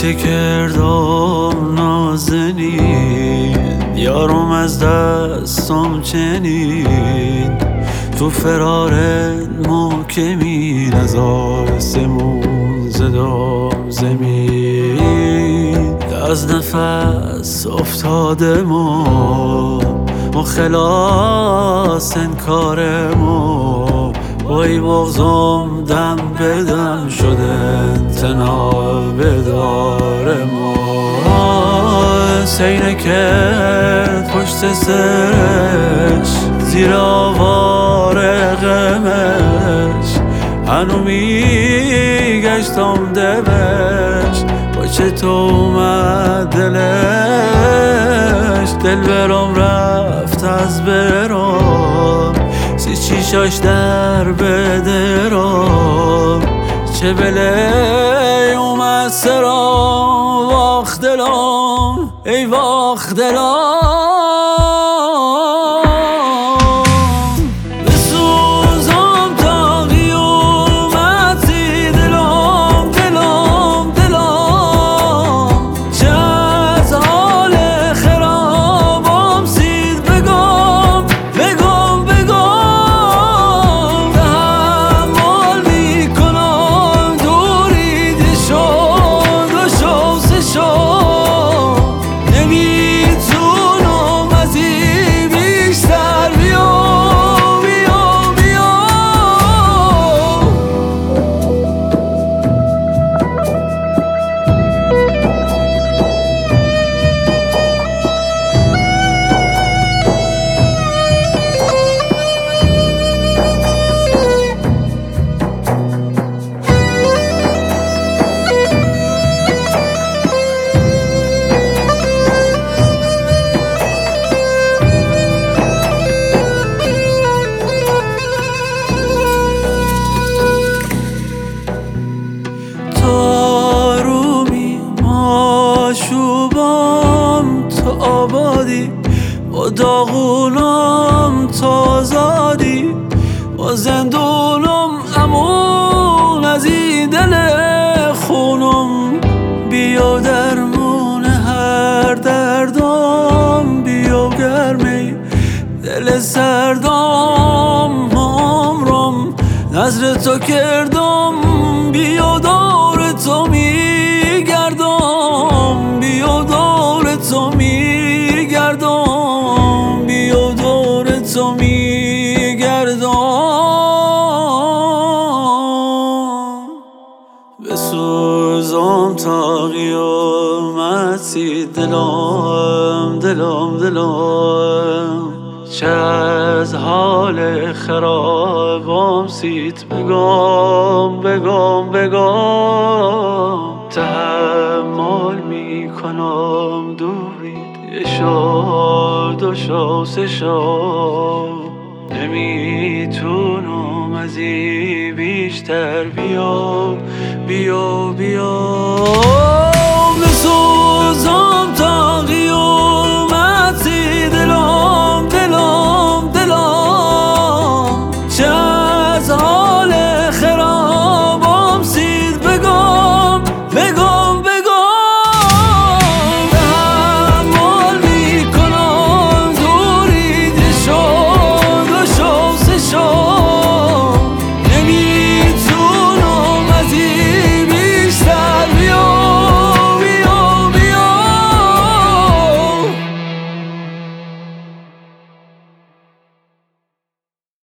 چه کردم نازنین، یارم از دستم چنین. تو فرارت محکمین، از آسمون زدم زمین. از نفس افتاده ما خلاص انکار ما، وای مغزم دم به دم شده تناب دار ما. سینه کرد پشت سرش زیر آوار غمش، هنو میگشتم دمش با چه تو اومد دلش. دل برام رفت از برام، سی چیشاش در بدرام. چه بله اومد سرام، واخ دلام ای واخ دلام. با داغونم تا آزادی، با زندونم امون از این دل خونم. بیا درمون هر دردم، بیا گرمی دل سردم عمرم. نظر تو کردم بیا دور تو میگردم، بیا دور تو میگردم، بیا دور تو میگردم. بسوزم تا قیامتی دلم دلم دلم. چه از حال خرابم سیت بگم بگم بگم. تحمل میکنم دورید یه شو دو شو سه شو، نمیتونم از این بیشتر. بیا بیا بیا بسوزم